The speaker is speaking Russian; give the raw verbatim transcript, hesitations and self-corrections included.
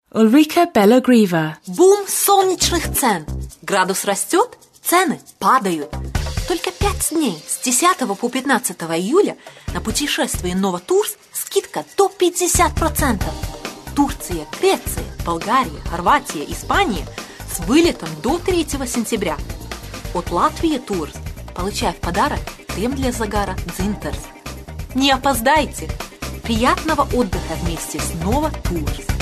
Ulrika Belogrieva. Бум солнечных цен. Градус растет, цены падают. Только пять дней с десятого по пятнадцатое июля на путешествие Новотурс скидка до пятьдесят процентов. Турция, Греция, Болгария, Хорватия, Испания с вылетом до третьего сентября. От Латвии Турс получай в подарок крем для загара Дзинтерс. Не опоздайте! Приятного отдыха вместе с Новотурс!